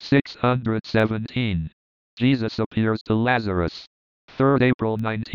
617. Jesus appears to Lazarus. 3rd April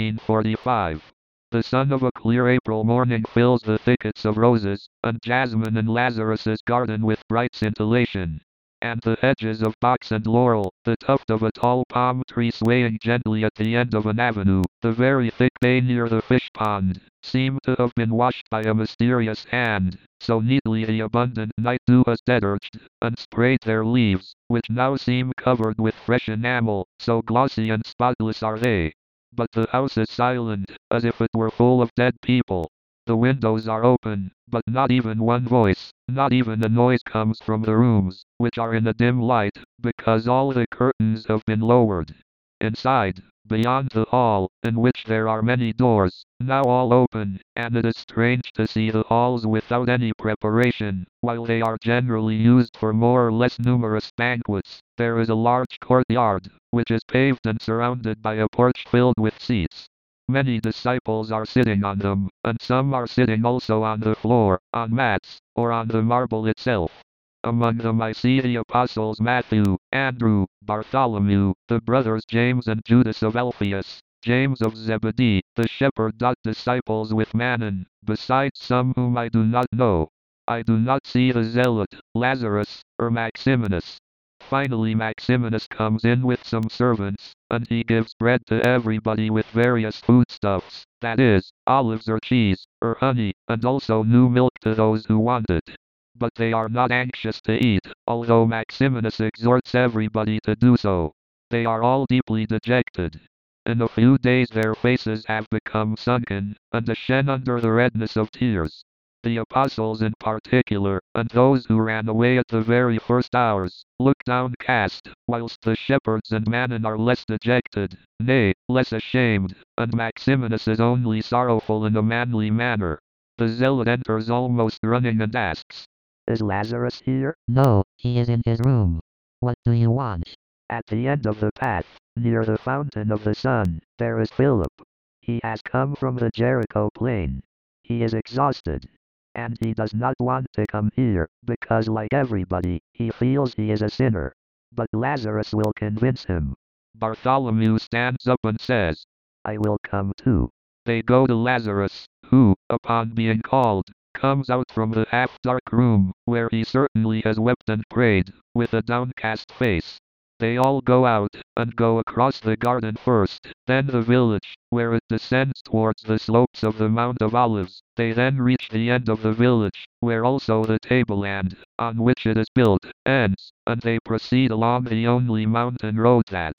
1945. The sun of a clear April morning fills the thickets of roses and jasmine in Lazarus's garden with bright scintillation. And the hedges of box and laurel, the tuft of a tall palm tree swaying gently at the end of an avenue, the very thick bay near the fish pond, seem to have been washed by a mysterious hand, so neatly the abundant night dew has deterged and sprayed their leaves, which now seem covered with fresh enamel, so glossy and spotless are they. But the house is silent, as if it were full of dead people. The windows are open, but not even one voice, not even a noise comes from the rooms, which are in a dim light, because all the curtains have been lowered. Inside, beyond the hall, in which there are many doors, now all open, and it is strange to see the halls without any preparation, while they are generally used for more or less numerous banquets. There is a large courtyard, which is paved and surrounded by a porch filled with seats. Many disciples are sitting on them, and some are sitting also on the floor, on mats, or on the marble itself. Among them I see the apostles Matthew, Andrew, Bartholomew, the brothers James and Judas of Alphaeus, James of Zebedee, the shepherd. Disciples with Mammon, besides some whom I do not know. I do not see the zealot, Lazarus, or Maximinus. Finally Maximinus comes in with some servants, and he gives bread to everybody with various foodstuffs, that is, olives or cheese, or honey, and also new milk to those who want it. But they are not anxious to eat, although Maximinus exhorts everybody to do so. They are all deeply dejected. In a few days their faces have become sunken, and ashen under the redness of tears. The apostles in particular, and those who ran away at the very first hours, look downcast, whilst the shepherds and Mammon are less dejected, nay, less ashamed, and Maximinus is only sorrowful in a manly manner. The zealot enters almost running and asks, "Is Lazarus here?" No, he is in his room. What do you want? At the end of the path, near the fountain of the sun, there is Philip. He has come from the Jericho plain. He is exhausted. And he does not want to come here, because like everybody, he feels he is a sinner. But Lazarus will convince him. Bartholomew stands up and says, "I will come too." They go to Lazarus, who, upon being called, comes out from the half-dark room, where he certainly has wept and prayed, with a downcast face. They all go out, and go across the garden first, then the village, where it descends towards the slopes of the Mount of Olives. They then reach the end of the village, where also the tableland, on which it is built, ends, and they proceed along the only mountain road that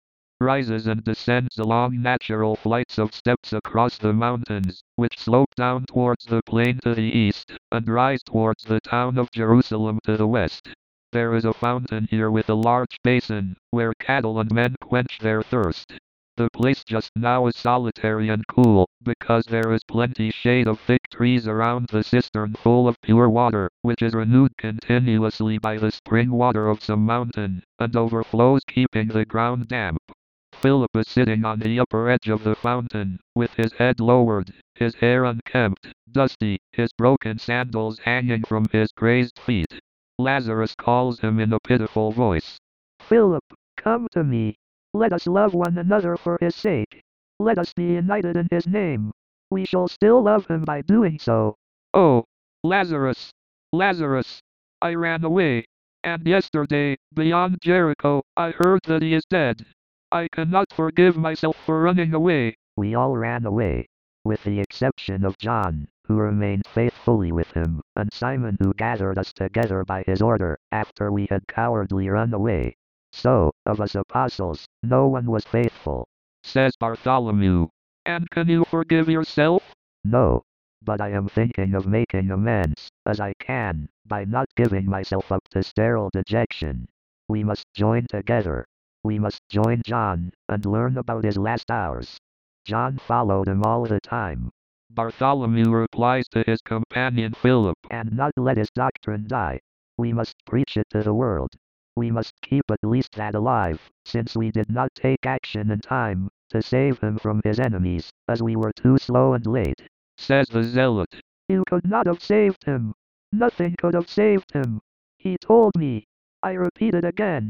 rises and descends along natural flights of steps across the mountains, which slope down towards the plain to the east, and rise towards the town of Jerusalem to the west. There is a fountain here with a large basin, where cattle and men quench their thirst. The place just now is solitary and cool, because there is plenty shade of thick trees around the cistern full of pure water, which is renewed continuously by the spring water of some mountain, and overflows keeping the ground damp. Philip is sitting on the upper edge of the fountain, with his head lowered, his hair unkempt, dusty, his broken sandals hanging from his crazed feet. Lazarus calls him in a pitiful voice. "Philip, come to me. Let us love one another for his sake. Let us be united in his name. We shall still love him by doing so." "Oh, Lazarus, Lazarus, I ran away, and yesterday, beyond Jericho, I heard that he is dead. I cannot forgive myself for running away." We all ran away, with the exception of John, who remained faithfully with him, and Simon, who gathered us together by his order, after we had cowardly run away. So, of us apostles, no one was faithful, says Bartholomew. "And can you forgive yourself?" "No. But I am thinking of making amends, as I can, by not giving myself up to sterile dejection. We must join together. We must join John, and learn about his last hours." John followed him all the time. Bartholomew replies to his companion Philip, "And not let his doctrine die. We must preach it to the world. We must keep at least that alive, since we did not take action in time, to save him from his enemies, as we were too slow and late," says the zealot. "You could not have saved him. Nothing could have saved him. He told me. I repeat it again.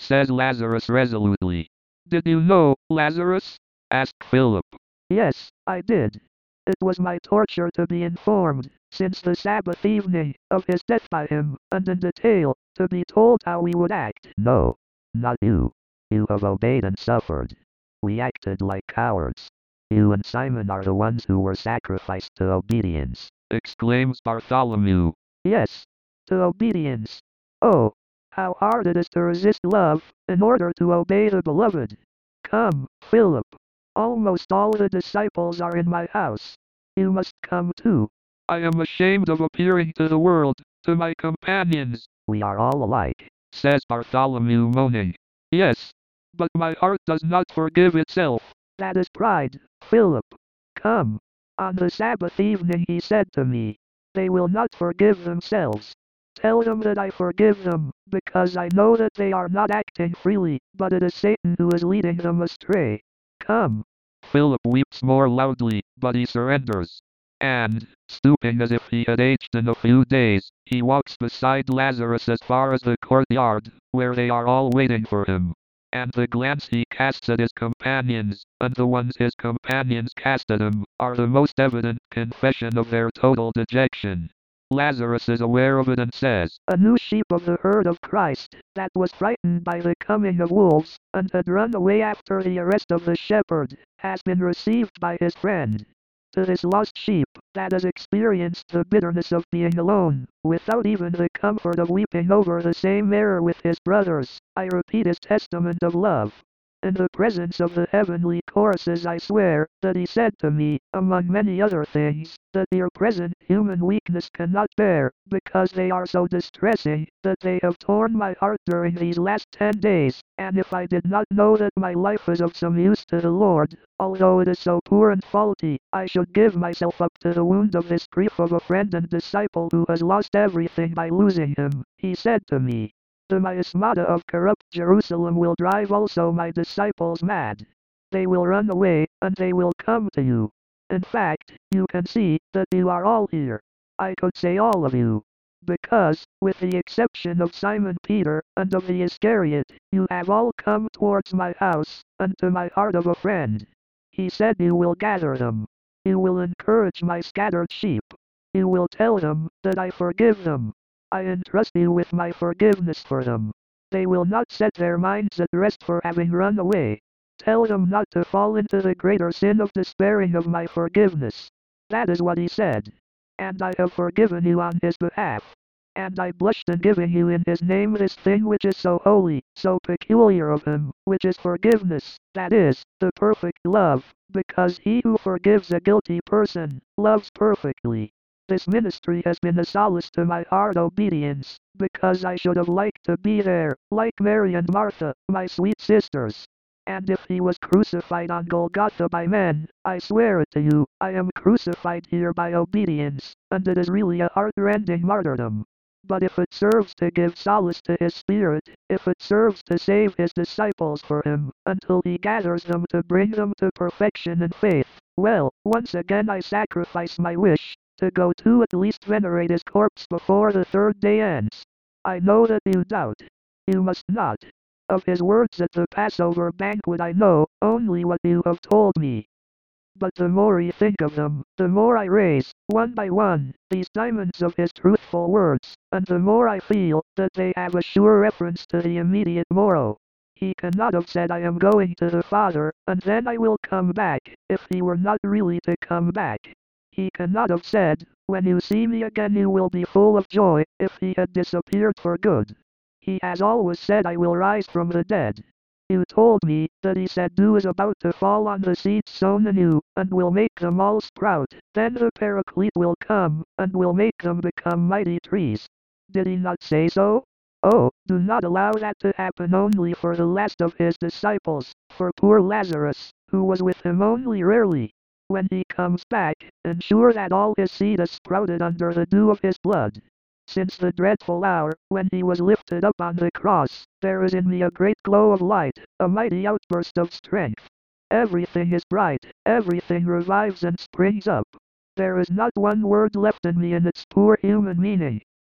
says Lazarus resolutely. Did you know, Lazarus? Asked Philip. Yes, I did. It was my torture to be informed, since the Sabbath evening, of his death by him, and in detail, to be told how we would act. No, not you. You have obeyed and suffered. We acted like cowards. You and Simon are the ones who were sacrificed to obedience. Exclaims Bartholomew. Yes, to obedience. Oh, how hard it is to resist love, in order to obey the beloved. Come, Philip. Almost all the disciples are in my house. You must come too. I am ashamed of appearing to the world, to my companions, We are all alike. says Bartholomew moaning. Yes, but my heart does not forgive itself. That is pride, Philip. Come. On the Sabbath evening he said to me, they will not forgive themselves. Tell them that I forgive them, because I know that they are not acting freely, but it is Satan who is leading them astray. Come. Philip weeps more loudly, but he surrenders. And, stooping as if he had aged in a few days, he walks beside Lazarus as far as the courtyard, where they are all waiting for him. And the glance he casts at his companions, and the ones his companions cast at him, are the most evident confession of their total dejection. Lazarus is aware of it and says, A new sheep of the herd of Christ, that was frightened by the coming of wolves, and had run away after the arrest of the shepherd, has been received by his friend. To this lost sheep, that has experienced the bitterness of being alone, without even the comfort of weeping over the same error with his brothers, I repeat his testament of love. In the presence of the heavenly choruses I swear, that he said to me, among many other things, that your present human weakness cannot bear, because they are so distressing, that they have torn my heart during these last 10 days, and if I did not know that my life is of some use to the Lord, although it is so poor and faulty, I should give myself up to the wound of this grief of a friend and disciple who has lost everything by losing him. He said to me, the miasmata of corrupt Jerusalem will drive also my disciples mad. They will run away, and they will come to you. In fact, you can see that you are all here. I could say all of you. Because, with the exception of Simon Peter, and of the Iscariot, you have all come towards my house, and to my heart of a friend. He said you will gather them. You will encourage my scattered sheep. You will tell them that I forgive them. I entrust you with my forgiveness for them. They will not set their minds at rest for having run away. Tell them not to fall into the greater sin of despairing of my forgiveness. That is what he said. And I have forgiven you on his behalf. And I blushed in giving you in his name this thing which is so holy, so peculiar of him, which is forgiveness, that is, the perfect love, because he who forgives a guilty person, loves perfectly. This ministry has been a solace to my hard obedience, because I should have liked to be there, like Mary and Martha, my sweet sisters. And if he was crucified on Golgotha by men, I swear it to you, I am crucified here by obedience, and it is really a heart-rending martyrdom. But if it serves to give solace to his spirit, if it serves to save his disciples for him, until he gathers them to bring them to perfection in faith, well, once again I sacrifice my wish, to go to at least venerate his corpse before the third day ends. I know that you doubt. You must not. Of his words at the Passover banquet I know only what you have told me. But the more I think of them, the more I raise, one by one, these diamonds of his truthful words, and the more I feel that they have a sure reference to the immediate morrow. He cannot have said I am going to the Father, and then I will come back, if he were not really to come back. He cannot have said, when you see me again you will be full of joy, if he had disappeared for good. He has always said I will rise from the dead. You told me that he said dew is about to fall on the seeds sown in you, and will make them all sprout. Then the Paraclete will come, and will make them become mighty trees. Did he not say so? Oh, do not allow that to happen only for the last of his disciples, for poor Lazarus, who was with him only rarely. When he comes back, ensure that all his seed is sprouted under the dew of his blood. Since the dreadful hour, when he was lifted up on the cross, there is in me a great glow of light, a mighty outburst of strength. Everything is bright, everything revives and springs up. There is not one word left in me in its poor human meaning.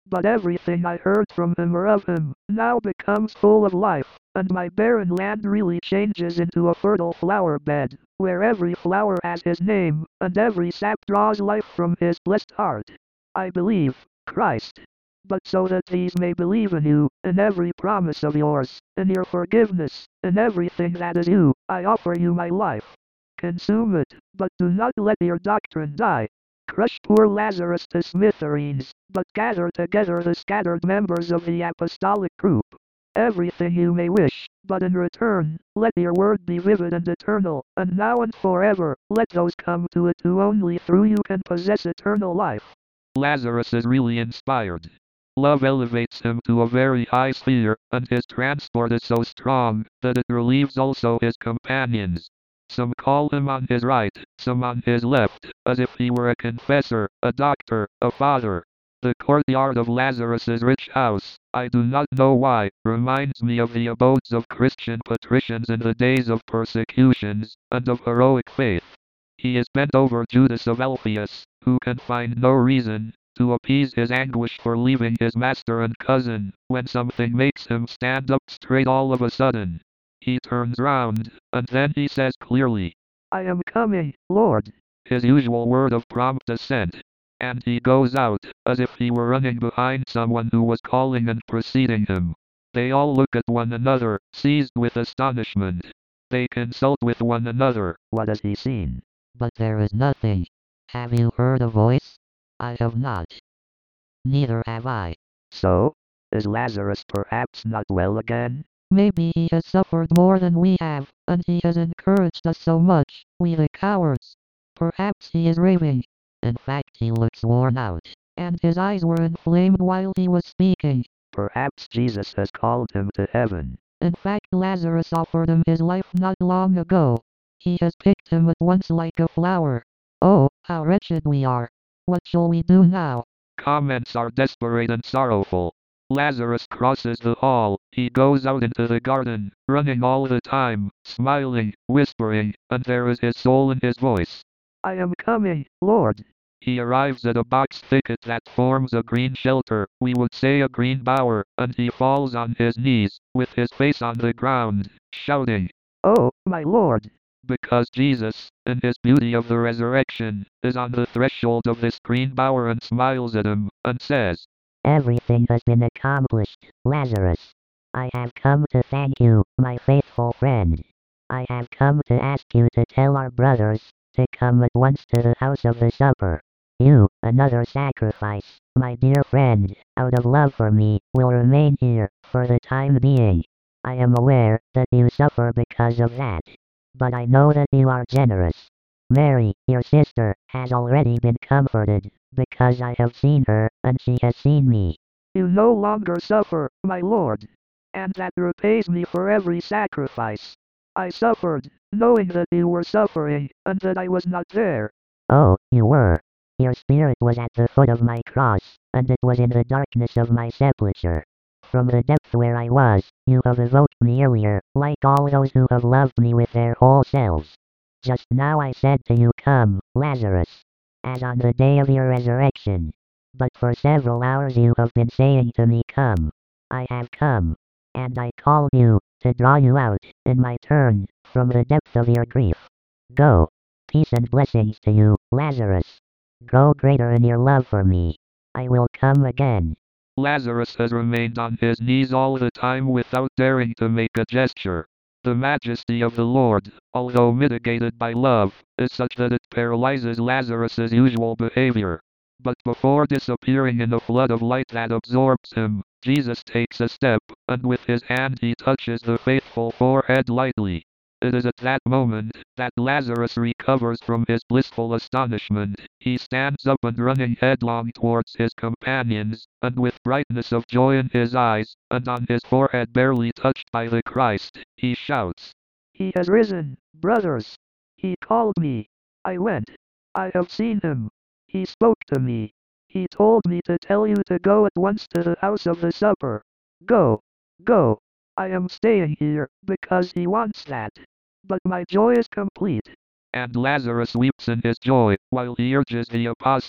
But everything I heard from him or of him now becomes full of life, and my barren land really changes into a fertile flower bed, where every flower has his name, and every sap draws life from his blessed heart. I believe, Christ. But so that these may believe in you, in every promise of yours, in your forgiveness, in everything that is you, I offer you my life. Consume it, but do not let your doctrine die. Crush poor Lazarus to smithereens, but gather together the scattered members of the apostolic group. Everything you may wish, but in return, let your word be vivid and eternal, and now and forever, let those come to it who only through you can possess eternal life. Lazarus is really inspired. Love elevates him to a very high sphere, and his transport is so strong that it relieves also his companions. Some call him on his right, some on his left, as if he were a confessor, a doctor, a father. The courtyard of Lazarus's rich house, I do not know why, reminds me of the abodes of Christian patricians in the days of persecutions, and of heroic faith. He is bent over Judas of Alphaeus, who can find no reason to appease his anguish for leaving his master and cousin, when something makes him stand up straight all of a sudden. He turns round, and then he says clearly, I am coming, Lord. his usual word of prompt assent. And he goes out, as if he were running behind someone who was calling and preceding him. They all look at one another, seized with astonishment. They consult with one another. What has he seen? But there is nothing. Have you heard a voice? I have not. Neither have I. So? Is Lazarus perhaps not well again? Maybe he has suffered more than we have, and he has encouraged us so much, we the cowards. Perhaps he is raving. In fact, he looks worn out, and his eyes were inflamed while he was speaking. Perhaps Jesus has called him to heaven. In fact, Lazarus offered him his life not long ago. He has picked him at once like a flower. Oh, how wretched we are. What shall we do now? Comments are desperate and sorrowful. Lazarus crosses the hall. He goes out into the garden, running all the time, smiling, whispering, and there is his soul in his voice. I am coming, Lord. He arrives at a box thicket that forms a green shelter, we would say a green bower, and he falls on his knees, with his face on the ground, shouting, Oh, my Lord. because Jesus, in his beauty of the resurrection, is on the threshold of this green bower and smiles at him, and says, Everything has been accomplished, Lazarus. I have come to thank you, my faithful friend. I have come to ask you to tell our brothers to come at once to the house of the supper. You, another sacrifice, my dear friend, out of love for me, will remain here for the time being. I am aware that you suffer because of that. But I know that you are generous. Mary, your sister, has already been comforted, because I have seen her, and she has seen me. You no longer suffer, my Lord. And that repays me for every sacrifice. I suffered, knowing that you were suffering, and that I was not there. Oh, you were. Your spirit was at the foot of my cross, and it was in the darkness of my sepulchre. From the depth where I was, you have evoked me earlier, like all those who have loved me with their whole selves. Just now I said to you, come, Lazarus, as on the day of your resurrection. But for several hours you have been saying to me, come. I have come. And I called you, to draw you out, in my turn, from the depth of your grief. Go. Peace and blessings to you, Lazarus. Grow greater in your love for me. I will come again. Lazarus has remained on his knees all the time without daring to make a gesture. The majesty of the Lord, although mitigated by love, is such that it paralyzes Lazarus's usual behavior. But before disappearing in a flood of light that absorbs him, Jesus takes a step, and with his hand he touches the faithful forehead lightly. It is at that moment that Lazarus recovers from his blissful astonishment. He stands up and running headlong towards his companions, and with brightness of joy in his eyes, and on his forehead barely touched by the Christ, he shouts, He has risen, brothers. He called me. I went. I have seen him. He spoke to me. He told me to tell you to go at once to the house of the supper. Go. Go. I am staying here, because he wants that. But my joy is complete. and Lazarus weeps in his joy, while he urges the apostles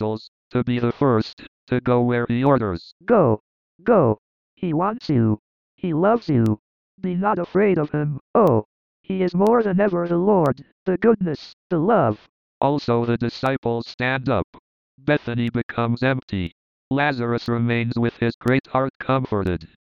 to be the first, to go where he orders. Go, go. He wants you. He loves you. Be not afraid of him. Oh, he is more than ever the Lord, the goodness, the love. Also the disciples stand up. Bethany becomes empty. Lazarus remains with his great heart comforted.